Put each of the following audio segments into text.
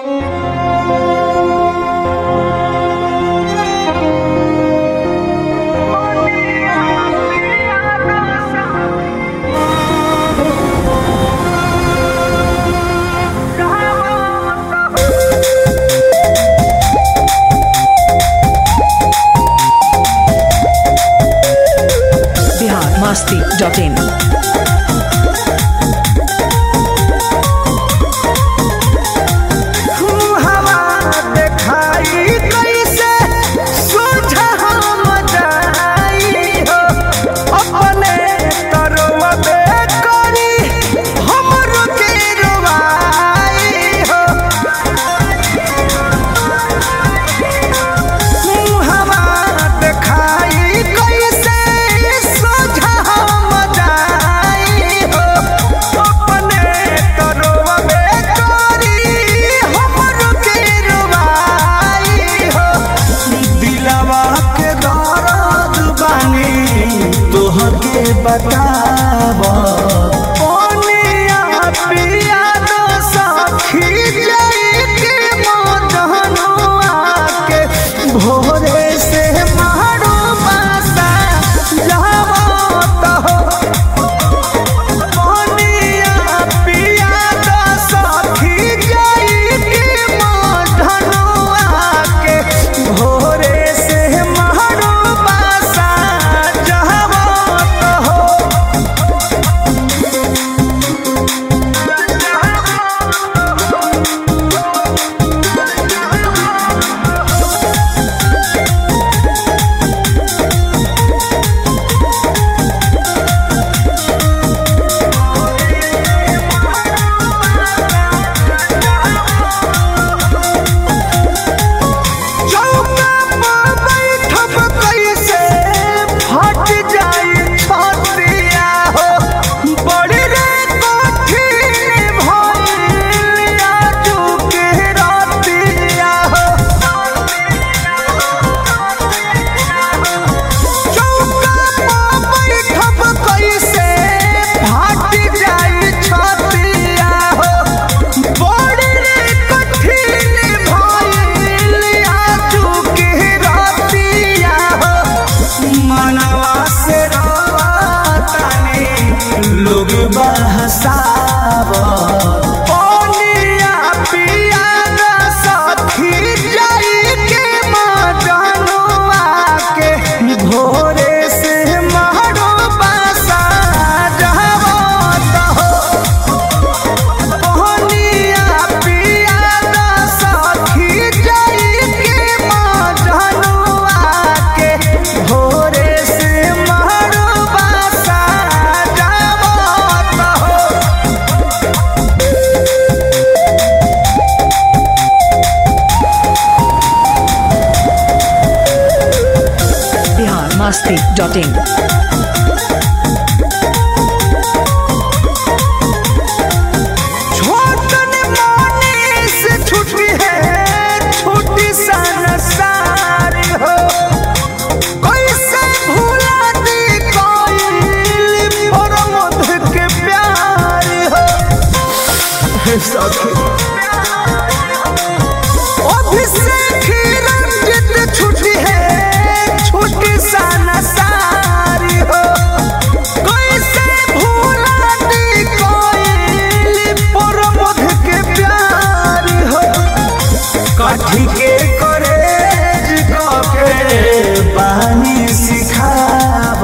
masti.in बताब पिया दो सखी जाके मोदनुआ के भोरे से मारो बासा जावत हो पिया दो सखी जाके मोदनुआ के भोरे से मारो बासा जावत हो। लोग बहसाव पिया द सखी जाके मोदनुआ के भोरे से मारो बासा जावत हो। पिया द सखी जाके मोदनुआ के भोरे से मारो बासा masti.in छुट्टी है छुट्टी सन सारी हो कैसे भूला दी कोई प्रमोद के प्यार हो काठी के करेज के बानी सिखाव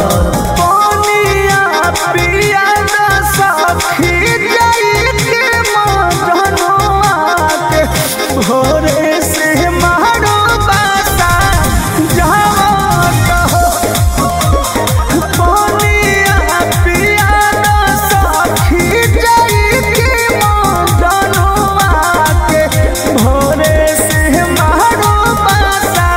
पिया द सखी जाके मोदनुआ के भोरे से मारो बासा जावत हो। पिया द सखी जाके मोदनुआ के भोरे से मारो बासा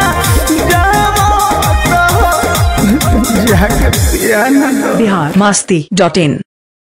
जावत हो। biharmasti.in